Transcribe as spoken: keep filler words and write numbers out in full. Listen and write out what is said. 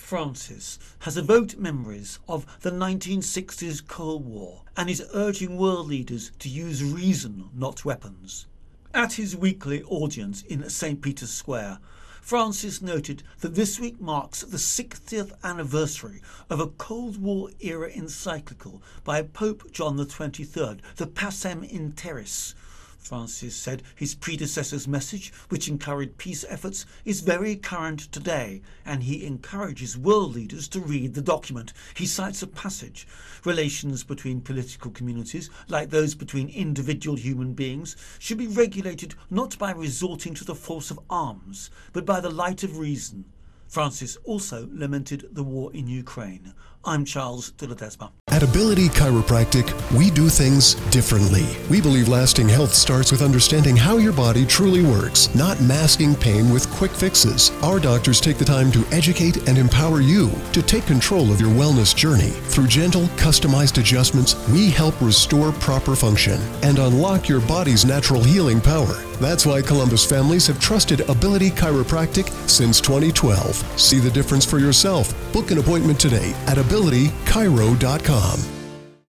Francis has evoked memories of the nineteen sixties Cold War and is urging world leaders to use reason, not weapons. At his weekly audience in Saint Peter's Square, Francis noted that this week marks the sixtieth anniversary of a Cold War-era encyclical by Pope John the twenty-third, the Pacem in Terris. Francis said his predecessor's message, which encouraged peace efforts, is very current today, and he encourages world leaders to read the document. He cites a passage: relations between political communities, like those between individual human beings, should be regulated not by resorting to the force of arms, but by the light of reason. Francis also lamented the war in Ukraine. I'm Charles de Ledesma. At Ability Chiropractic, we do things differently. We believe lasting health starts with understanding how your body truly works, not masking pain with quick fixes. Our doctors take the time to educate and empower you to take control of your wellness journey. Through gentle, customized adjustments, we help restore proper function and unlock your body's natural healing power. That's why Columbus families have trusted Ability Chiropractic since twenty twelve. See the difference for yourself. Book an appointment today at ability chiro dot com.